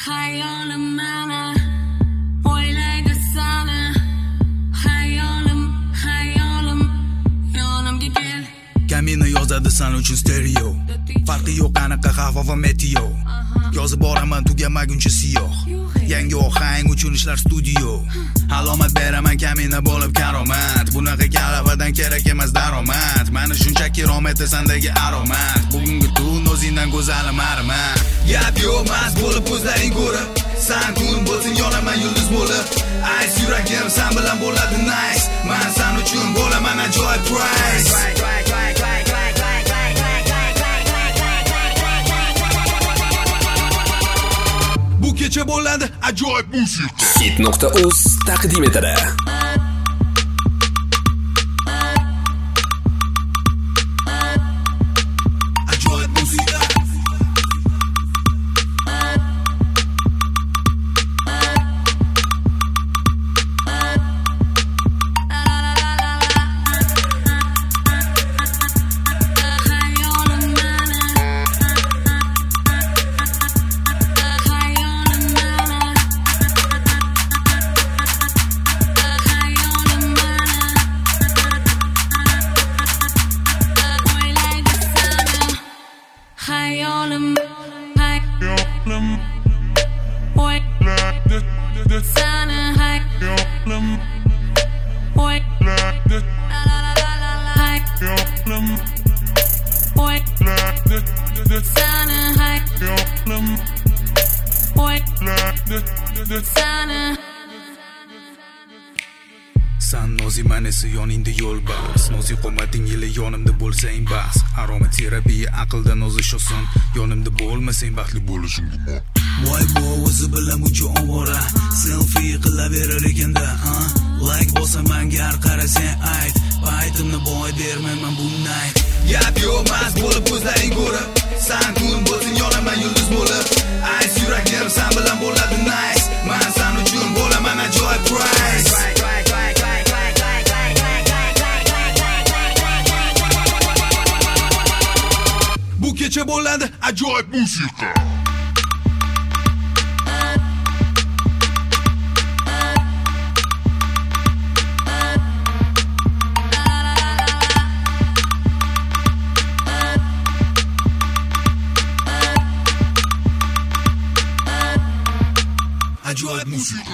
Hayolim mana o'ylaydi seni. Hayolim yonimga kel. Kamina yozadi sen uchun stereo. Farqi yo'q aniq havo va meteo. Yozib boraman tugamaguncha siyoh. Yangi ohang uchun ishlar studio. Alomat beraman kamina bo'lib karomat. Bunaqa kalavadan kerak emas daromad. Mani shunchaki romet sendagi aromat. Bugungi tun o'zingdan go'zalim arman. Gap yo'q mas bo'lib ko'zlaring ko'rib. San kun bo'lsin yonaman yulduz bo'lib. Ice yuragim sen bilan bo'ladi nice. Men sen uchun bo'laman ajoyib price. Bu kecha bo'ladi ajoyib musiqa. Hit.uz taqdim etadi. Ajoyib musiqa. Hayolim sana hayolim sana San noziman esa yoningda yo'lbars. Nozik qomating yili yonimda bo'lsang bas. Aromaterapiya aqldan o'zishosin. Yonimda bo'lmasang baxtli bo'lishing mumkin. Voy bu o'zi bilan mucho ovora. Selfie qilaverar ekanda, like bo'lsa menga har qarasang ayt. Baytimni boy dermayman bu night. Gap yo'q mas bo'lib ko'zlaring ko'rib. San kun bo'lsin yonaman yulduz bo'lib. Ice yuragim sen bilan bo'ladi nice. Men sen uchun bo'laman ajoyib price. Bu kecha bo'ladi ajoyib musiqa. Ajoyib musiqa.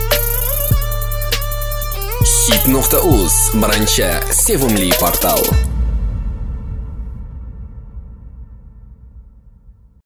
Hit.uz birinchi sevimli portal.